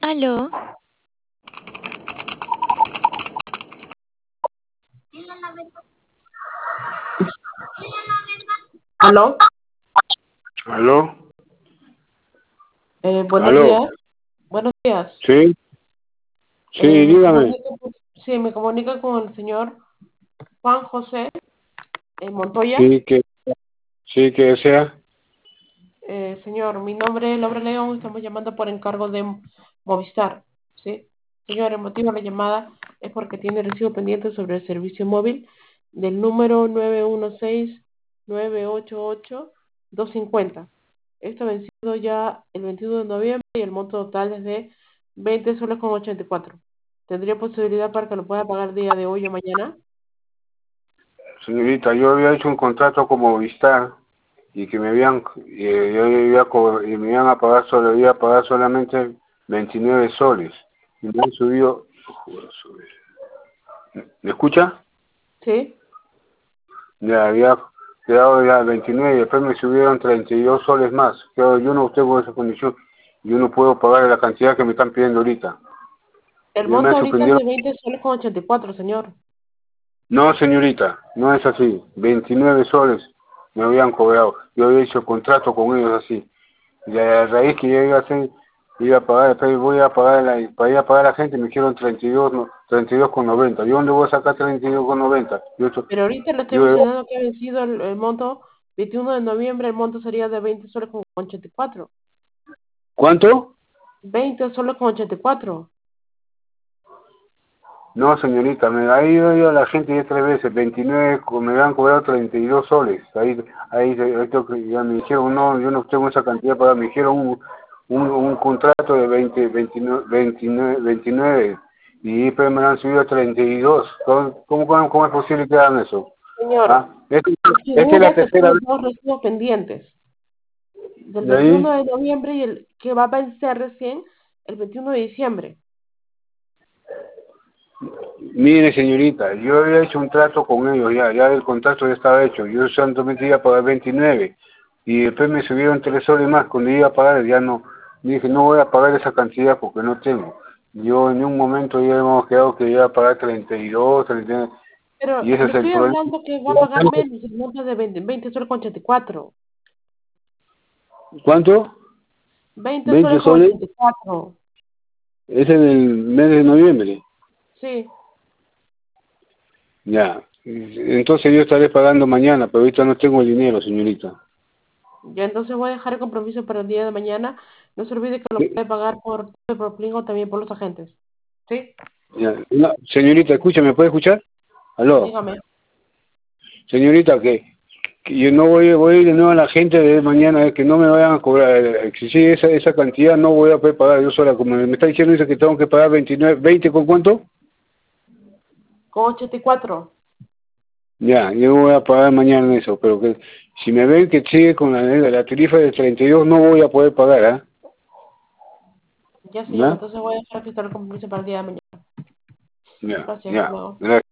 Aló, ¿Aló? ¿Aló? Buenos ¿Aló? días. Buenos días. Sí, sí, dígame. Sí, me comunica con el señor Juan José Montoya. Sí, que desea. Señor, mi nombre es Laura León. Estamos llamando por encargo de Movistar. ¿Sí? Señor, el motivo de la llamada es porque tiene recibo pendiente sobre el servicio móvil del número 916-988-250. Esto vencido ya el 21 de noviembre y el monto total es de 20 soles con 84. ¿Tendría posibilidad para que lo pueda pagar el día de hoy o mañana? Señorita, yo había hecho un contrato con Movistar y que me habían, y me iban a pagar solo, iba a pagar solamente 29 soles. Y me han subido, ¿me escucha? ¿Sí? Ya había quedado ya 29 y después me subieron 32 soles más. Claro, yo no tengo esa condición. Yo no puedo pagar la cantidad que me están pidiendo ahorita. El Ya me monto han ahorita es suspendido. de 20 soles con 84, señor. No, señorita, no es así. 29 soles me habían cobrado. Yo había hecho contrato con ellos así. Y a raíz que yo iba a hacer, iba a pagar, después voy a pagar, para ir a pagar a la gente me dijeron 32, no, 32,90. ¿Yo dónde voy a sacar 32,90? Pero ahorita le estoy Yo, mencionando que ha vencido el monto 21 de noviembre, el monto sería de 20 soles con 84. ¿cuánto? 20 soles con 84. No, señorita, me ha ido a la gente ya 3 veces, 29, me habían cobrado 32 soles. Ahí ya me dijeron, no, yo no tengo esa cantidad para, me dijeron un contrato de 20, 29, y después me lo han subido a 32. ¿Cómo es posible que hagan eso? Señor, ¿Ah? Esta es la figura que tercera tiene vez dos recibos pendientes, del de 21 ahí. de noviembre y el que va a vencer recién el 21 de diciembre. Mire, señorita, yo había hecho un trato con ellos, ya el contrato ya estaba hecho. Yo solamente iba a pagar 29 y después me subieron 3 soles más. Cuando iba a pagar, ya no, dije, no voy a pagar esa cantidad porque no tengo. Yo en un momento ya hemos quedado que iba a pagar 32, 39, Pero y ese le es el estoy problema. hablando que va a pagar menos, el monto de 20 soles con 84. ¿Cuánto? 20 20 soles con soles, 84. es en el mes de noviembre. Sí. Ya, entonces yo estaré pagando mañana, pero ahorita no tengo el dinero, señorita. Yo entonces voy a dejar el compromiso para el día de mañana. No se olvide que lo puede pagar por Plin o también por los agentes. ¿Sí? Ya. Señorita, escucha, ¿me puede escuchar? Aló. Dígame. Señorita, que yo no voy a ir de nuevo a la gente de mañana, que no me vayan a cobrar, exigir esa cantidad, no voy a poder pagar yo sola, como me está diciendo, dice que tengo que pagar 29, 20, ¿con cuánto? Con 84. Ya, yo voy a pagar mañana eso, pero que si me ven que sigue con la tarifa de 32, no voy a poder pagar, ¿ah? Ya, señor. ¿Ya? Entonces voy a dejar que está el compromiso para el día de mañana. Ya, Gracias. Hasta ya, luego. gracias.